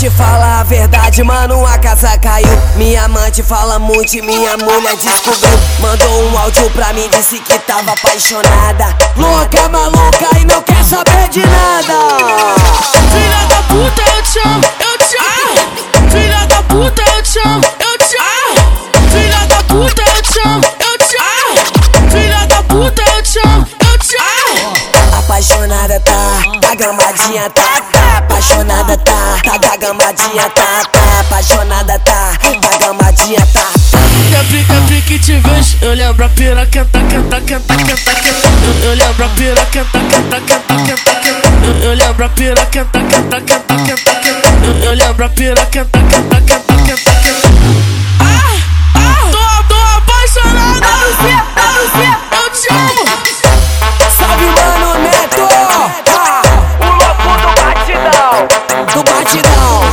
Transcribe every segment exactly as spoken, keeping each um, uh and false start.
te falar a verdade, mano, a casa caiu. Minha amante fala muito e minha mulher descobriu. Mandou um áudio pra mim, disse que tava apaixonada. Louca, maluca e não quer saber de nada. Filha da puta, eu te amo, eu te amo. Filha da puta, eu te amo, eu te amo. Filha da puta, eu te amo, eu te amo. Filha da puta, eu te amo, eu te amo. Apaixonada tá, tá gamadinha tá, tá. Apaixonada tá, tá da gamadinha tá, tá. Apaixonada tá, tá gamadinha tá. Sempre, sempre que te vejo, eu lembro a pira quenta, quenta, quenta, quenta, quenta. Eu, eu lembro a pira quenta, quenta, quenta, quenta, quenta. Eu, eu lembro a pira quenta, quenta, quenta, quenta, quenta. Eu, eu lembro a pira quenta, quenta, quenta, quenta, quenta. Ah, ah, tô, tô apaixonada. Eu te amo. Salve, mano, Neto! Ah, o louco do batidão, do batidão.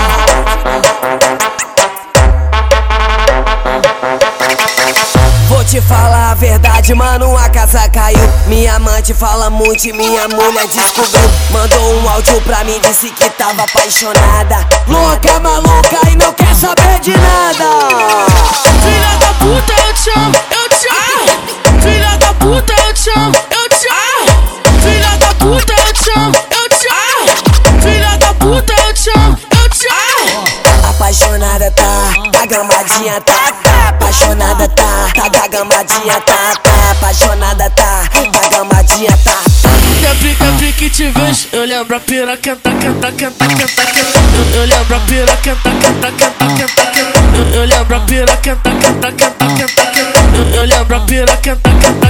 Vou te falar a verdade, mano, a casa caiu. Minha amante fala muito e minha mulher descobriu. Mandou um áudio pra mim, disse que tava apaixonada. Louca, maluca e não quer saber de nada. Filha da puta, eu te amo, eu te amo. Filha da puta, eu te amo, eu te amo. Filha da puta, eu te amo, eu te amo. Filha da puta, eu te amo, eu te amo. Apaixonada tá, tá gamadinha tá, tá. Apaixonada tá, tá da gamadinha tá, tá. Apaixonada tá, tá gamadinha tá. Sempre, sempre que te vejo, eu lembro a pira quenta, quenta, quenta, quenta, quenta. Eu, eu lembro a pira quenta, quenta, quenta, quenta, quenta. Eu, eu lembro a pira quenta, quenta, quenta, quenta, quenta. Eu, eu lembro a pira quenta, quenta.